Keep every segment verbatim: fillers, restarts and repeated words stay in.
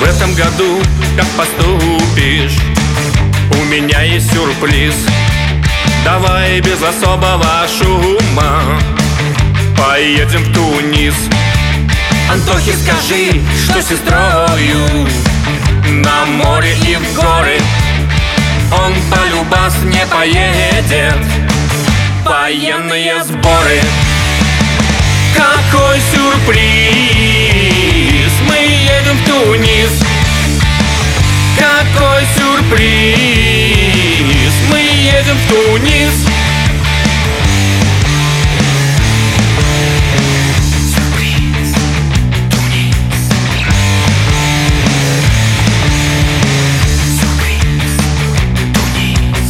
В этом году, как поступишь, у меня есть сюрприз. Давай без особого шума поедем в Тунис. Антохе скажи, что с сестрою на море и в горы он полюбас не поедет. Военные сборы. Какой сюрприз! Мы едем в Тунис. Какой сюрприз! Мы едем в Тунис. Сюрприз. Тунис. Сюрприз. Тунис.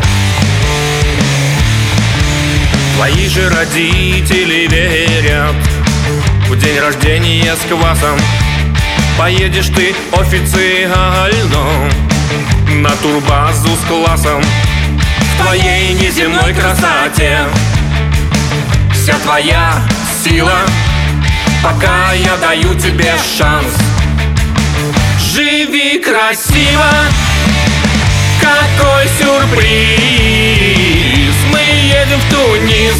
Твои же родители верят в день рождения с квасом. Поедешь ты официально на турбазу с классом. В твоей неземной красоте вся твоя сила, пока я даю тебе шанс. Живи красиво. Какой сюрприз! Мы едем в Тунис.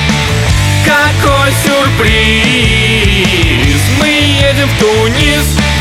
Какой сюрприз! Мы едем в Тунис.